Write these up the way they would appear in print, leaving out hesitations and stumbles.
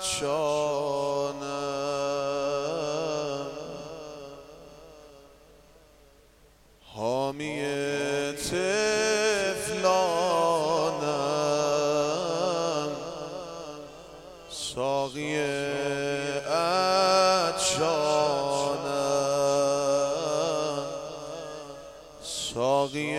عطشانم حامی طفلانم ساقی عطشانم ساقی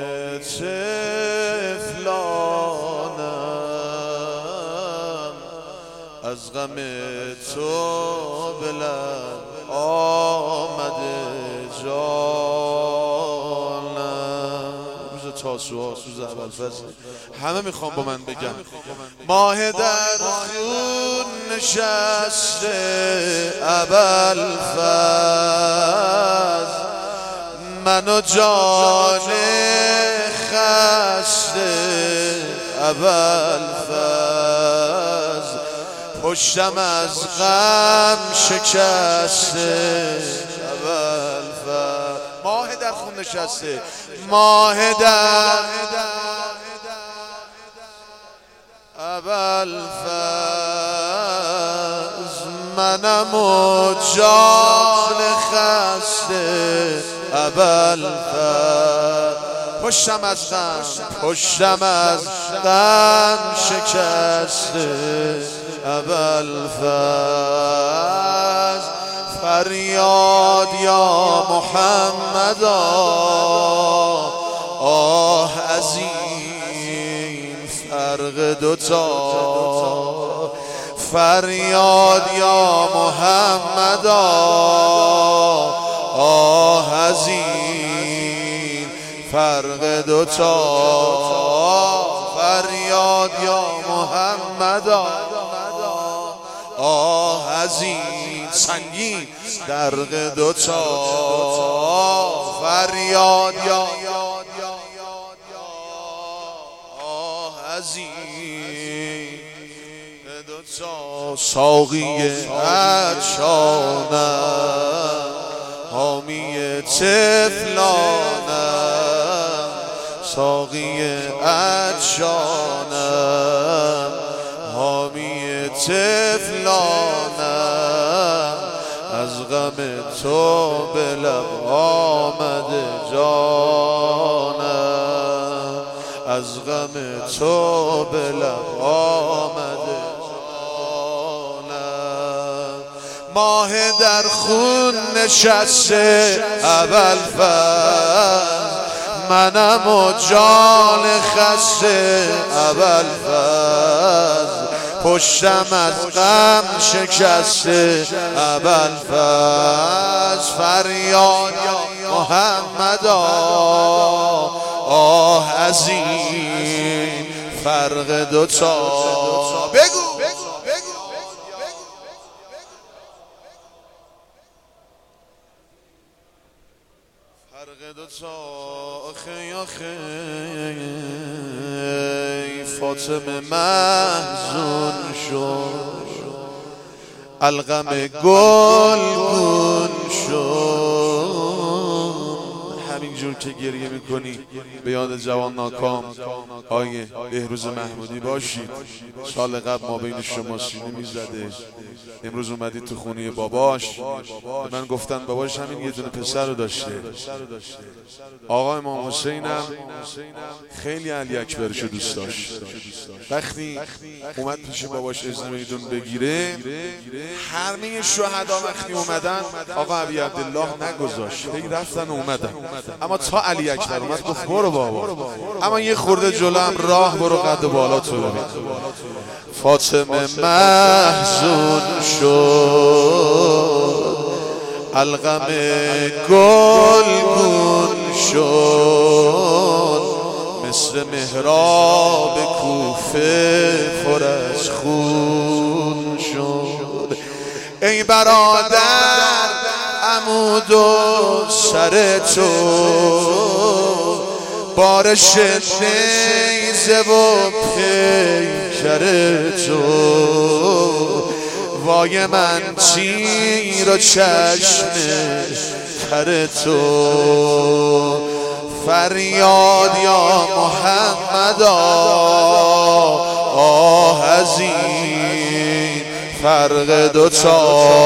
طفلانم از غم تو به لب آمده جانم. روز تاسوعا، روز ابوالفضل، همه میخوام با من بگم ماه در خون نشسته ابوالفضل من و جان خسته ابوالفضل پشتم از غم شکسته ابوالفضل. ماه در خون نشسته، ماه در ابوالفضل منم و جان خسته ابوالفضل پشتم از غم شکسته ابوالفضل فریاد یا محمد آه از این فرق دوتا فریاد یا محمد آه از این فرق دوتا فریاد یا محمد آه از این سنگین درق دوتا فریاد یا آه از این دوتا ساقی عطشانم حامی طفلانم ساقی عطشانم حامی طفلانم از غم تو به لب آمده جانم از غم تو به لب آمده جانم. ماه در خون نشسته ابوالفضل منم و جان خسته ابوالفضل پشتم از غم شکسته ابوالفضل فریاد یا محمد آه از این فرق دوتا بگو فرق دوتا آخه فاطمه محزون شد الغم گلگون شد همینجور که گریه میکنی به یاد جوان ناکام آیه بهروز محمودی باشید. سال قبل ما بین شما سینه میزده، امروز اومدید تو خونه باباش. به من گفتن باباش همین یه دونه پسر رو داشته. آقا امام حسین هم خیلی علی اکبرش رو دوست داشت. وقتی اومد پیش باباش اذن میدون بگیره همه شهدا وقتی اومدن آقا ابی عبدالله نگذاشت، هی رفتن و اومدن، اما تا علی اکبر اومد گفت برو بابا، اما یه خورده جلو هم راه برو قد بالا تو ببین. فاطمه محزون شد الغم گلگون شد مثل محراب کوفه پر از خون شد. ای برادر عمود و سر تو بارش نیزه و پیکر تو وای من تیر و چشم تر تو فریاد یا محمد آه از این فرق دوتا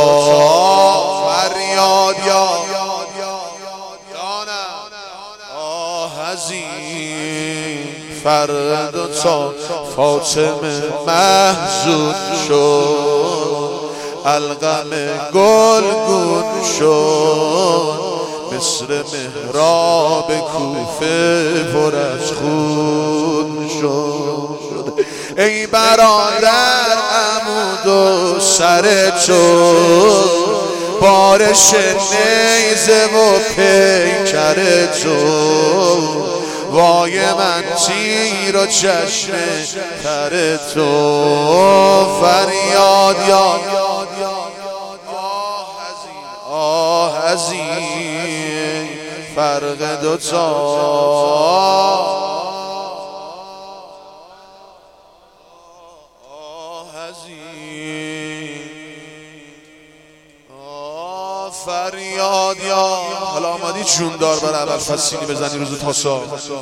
فریاد یا آه از این فرق دوتا فاطمه محزون شد القم گلگون شد مصر محراب کوفه پر از خون شد ای برادر عمود و سر تو بارش نیزه و پیکر تو وای من تیر و چشم تر تو فریاد یا آه از این فرق دوتا فریاد یا حالا آمدی جون دار بر اول فسینی بزنی روز تاسا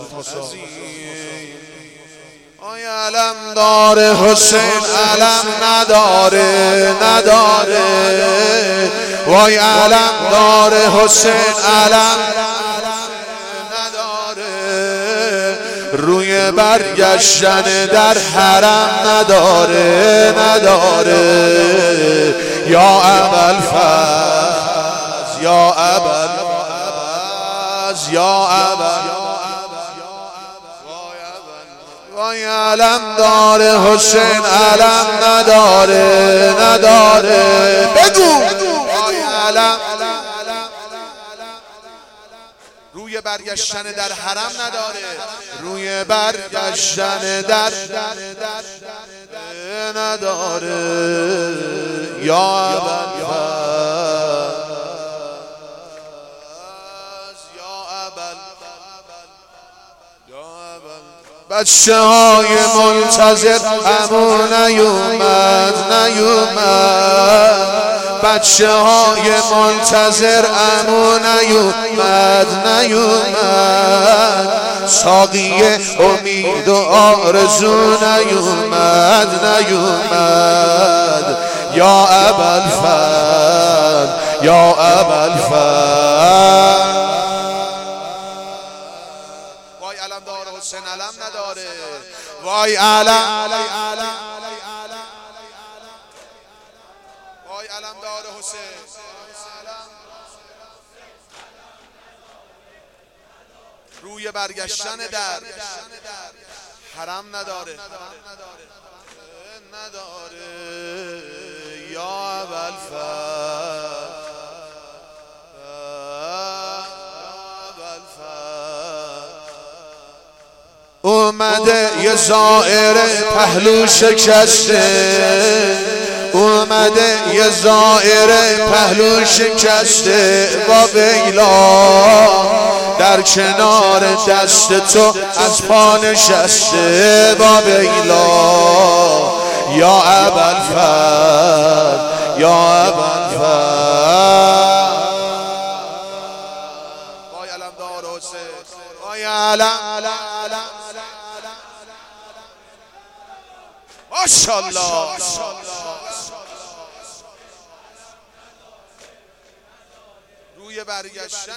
آیا علم داره حسین علم نداره وای علم داره حسین علم نداره روی برگشتن در حرم نداره یا ابوالفضل یا ابوالفضل یا وای علم داره حسین علم نداره بگو وای علم روی برگشتن در حرم نداره روی برگشتن در نداره یا ابوالفضل بچه های منتظر امو نیومد بچه های منتظر امو نیومد ساقی امید و آرزو نیومد یا ابوالفضل یا ابوالفضل وای علم داره حسین علم نداره وای علم داره حسین روی برگشتن در حرم نداره یا ابوالفضل اومده یه زائر پهلو شکسته اومده یه زائر پهلو شکسته با بیلا در کنار دست تو از پا نشسته با بیلا یا ابوالفضل یا ابوالفضل وای علم دار حسین وای علم ماشاءالله روی برگشتن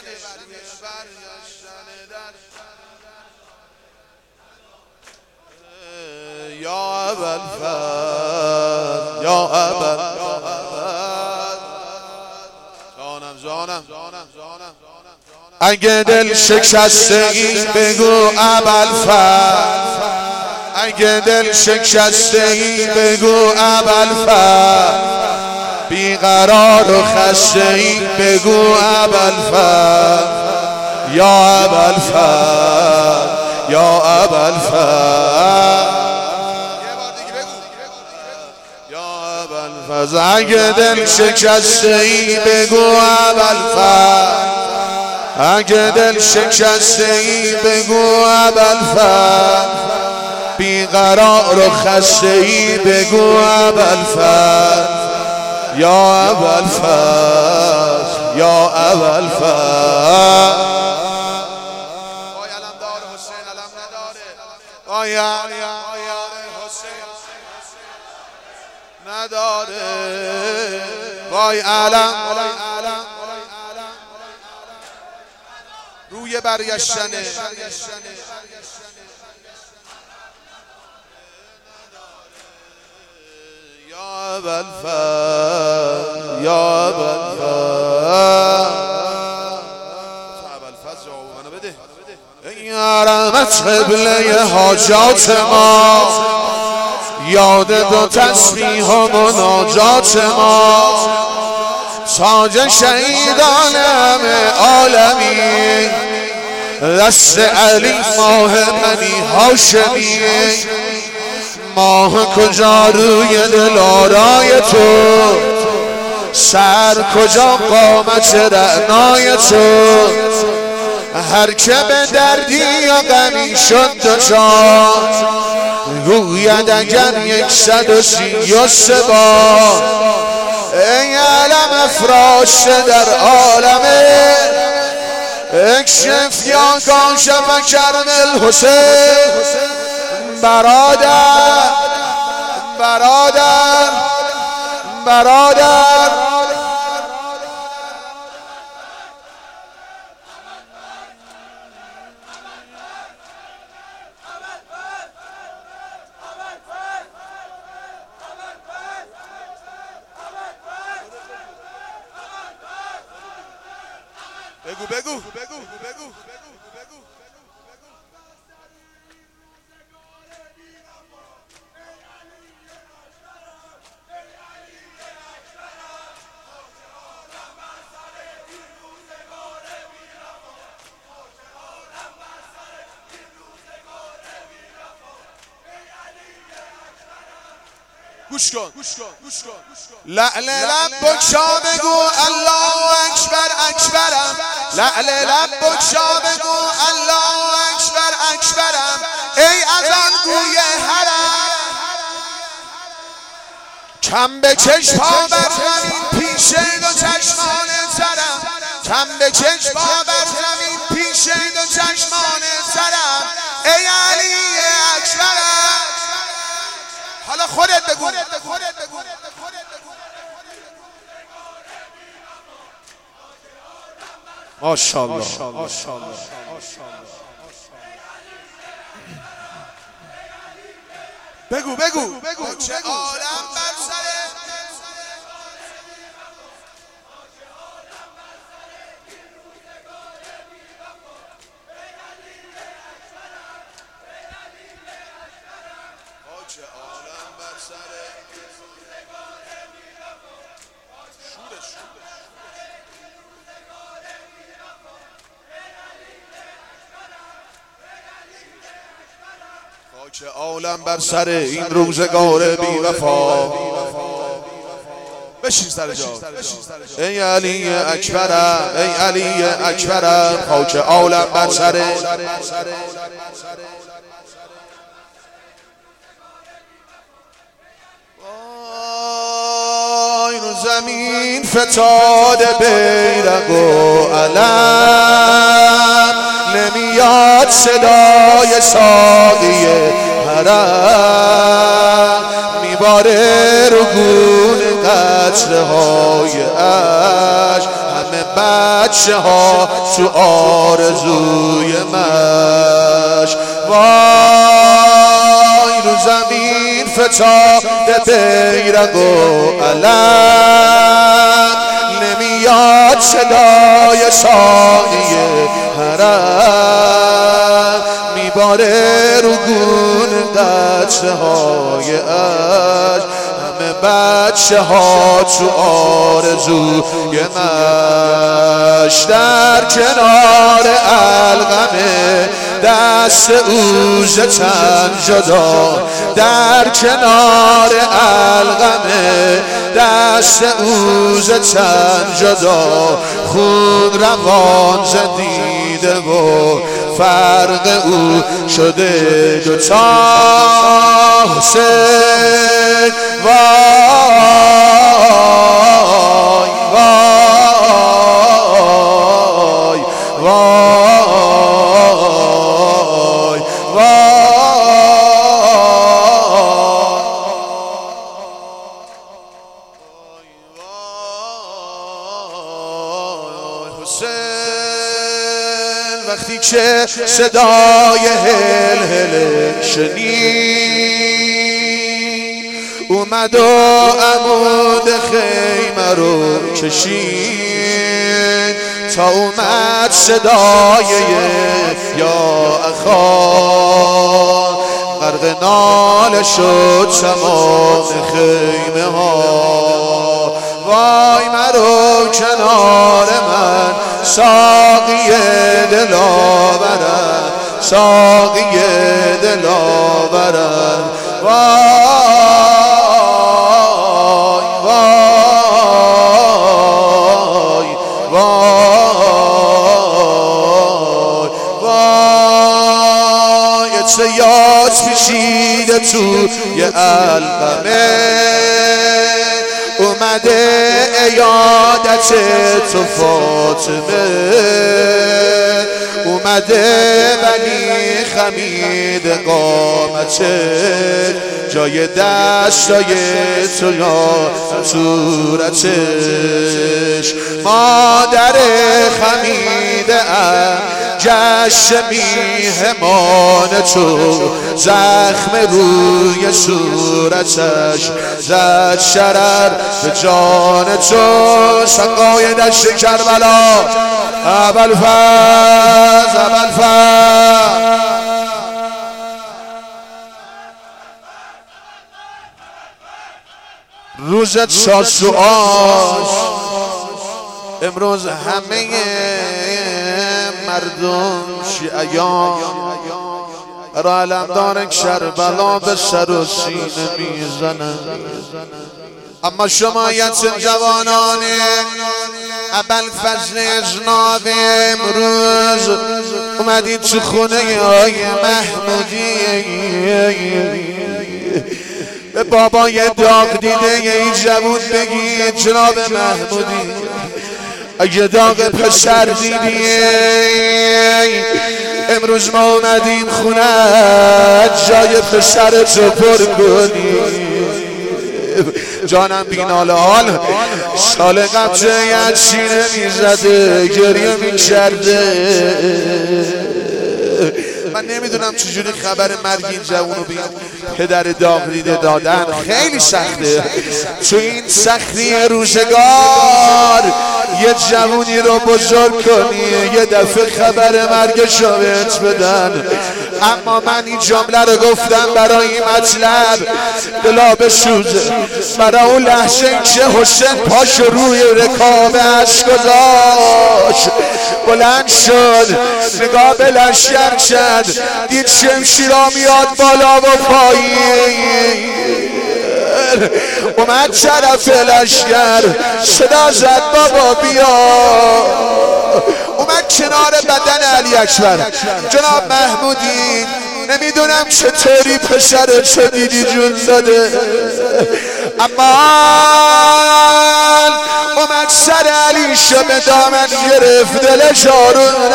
یا ابوالفضل یا ابوالفضل جانم اگه دل شکسته ای بگو ابوالفضل اگه دل شکسته ای بگو ابوالفضل بیقرار و خسته ای بگو ابوالفضل یا ابوالفضل یا ابوالفضل یا ابوالفضل اگه دل شکسته ای بگو ابوالفضل اگه دل شکسته ای بگو ابوالفضل بیقرار و خسته ای بگو ابوالفضل یا ابوالفضل یا ابوالفضل وای علم دار حسین علم نداره وای حسین نداره وای علم روی برگشتنه یا ابوالفضل یا ابوالفضل جواب منو بده یا رحمت قبله حاجات ما یاد دو تسبیح و مناجات ما تاج شهیدان همه عالمی دست علی ماه بنی هاشمی ماه کجا روی دلارای تو سر کجا قامت رعنای تو هر که به دردی یا غمی شد دچار گوید اگر 133 بار ای علم افراشته در عالمه اکشف یا کاشف کرم الحسین برادر برادر برادر بگو بگو بگو بگو گوش کن لعل لب بکشا بگو الله اکبر اکبرم لعل لب بکشا بگو الله اکبر اکبرم ای اذان گوی حرم کم به چشما بر زمین پیش دو چشمان سرم کم به چشما بر زمین پیش دو چشمان سرم ای علی اکبرم حالا خودت بگو ماشاءالله بگو چه عالم بر سر چه عالم بر سر این روزگار بی وفا بشین سر جا ای علی اکبرم ای علی اکبرم خاک عالم بر سر وای رو زمین فتاده بیرق و علم نمیاد صدای ساقی حرم میباره رو گونه قطره های عشق همه بچه ها تو آرزوی مشق وای رو زمین فتاده بیرق و علم نمیاد صدای ساقی حرم میباره رو گونه قطره های عشق همه بچه ها تو آرزوی مشق در کنار القمه دست اوز تن جدا در کنار القمه دست اوز تن جدا خون روان زدیده و فرق او شده دوتا حسین وای وای وای وای وقتی که صدای هل هل شنید اومد و عمود خیمه رو کشید تا اومد صدای یا اخا غرق ناله شد تمام خیمه ها وای مرو کنار من ساقی دلاورم ساقی دلاورم وای وای وای وای چه یاد پیچیده توی القمه اومده ایادت تو فاطمه اومده ولی خمید قامته جای دستای تو یا صورتش مادر خمیده جشن میهمان تو زخم روی صورتش زد شرر به جان تو سقای دشت کربلا ابوالفضل ابوالفضل روزت شاسوآش امروز همه مردم شیعیان را علمدار کربلا به سر و سینه میزنن اما شمایت جوانان ابوالفضل اذناب امروز اومدید تو خونه های محمودی به بابای داغ دیده این جوون بگید جناب محمودی اگه داغ پسر دیدی امروز ما اومدیم خونه جای پسر تو پر کنی جانم بینال حال سال قبل جایت شینه میزده گریه میکرده من نمیدونم چجوری خبر مرگ این جوونو به پدر داغ دیده دادن خیلی سخته تو این سختی روزگار یه جوونی رو بزرگ کنی یه دفعه خبر مرگشو بهت بدن اما من این جمله رو گفتم برای این مطلب دلا بسوزه برای اون لحظه که حسین پاش روی رکابش گذاشت بلند شد نگاه به لشکر کرد دید شمشیرا میاد بالا و پایین اومد طرف لشکر صدا زد بابا بیا اومد کنار بدن علی اکبر جناب محمودی نمیدونم چطوری پسر چه دیدی جون داده اما اومد سر علی شو به دامن گرفت دلش آروم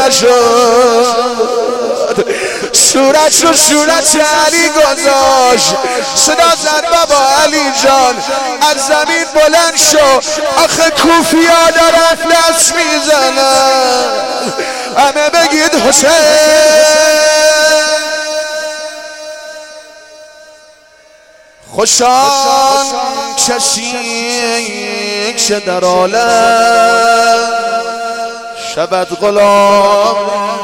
نشد صورت رو صورت علی گذاشت صدا زد بابا علی جان از زمین بلند شو آخه کوفیا دارن لاس میزنن همه بگید حسین خوشان کسی که در عالم شبت غلام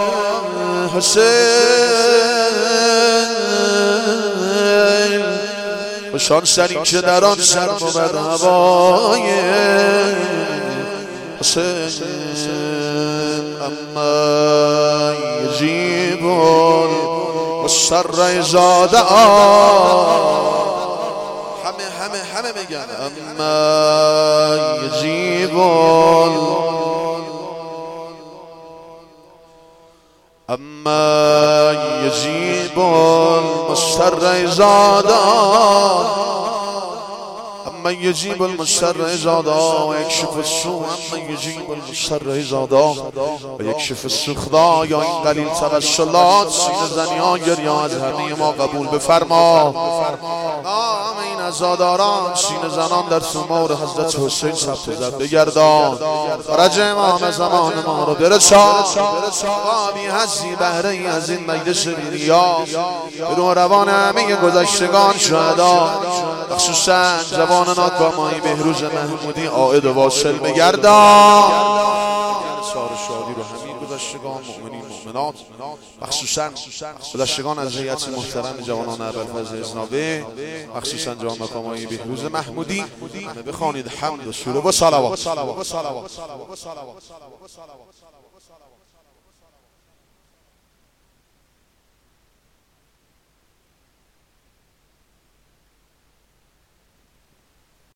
حسین خوشان سری که در آن سر بود هوای حسین اما یجیبون مصر زاده همه میگن اما یجیبون اما یجیبون مصر زاده اما یجیب المضطر زاده و یکشف السوء اما یجیب المضطر زاده و یکشف السوء خدایا این قلیل توسلات سینه زنی ها گریه از همه ما قبول بفرما آمین عزاداران سینه زنان در ثمار حضرت حسین ثبت زد بگردان فرج امام زمان ما رو برسان بی حسی بهره ای از این مجلس نیا به روح روان همه گذشتگان شهدا خصوصا جوان ناکامایی بهروز محمودی عائد و واصل بگردان سار شادی رو همین گذشتگان مؤمنین مؤمنات خصوصا گذشتگان از هیئت محترم جوانان ابوالفضل ازنابه خصوصا جوان ناکامایی بهروز محمودی بخوانید حمد و سوره و صلوات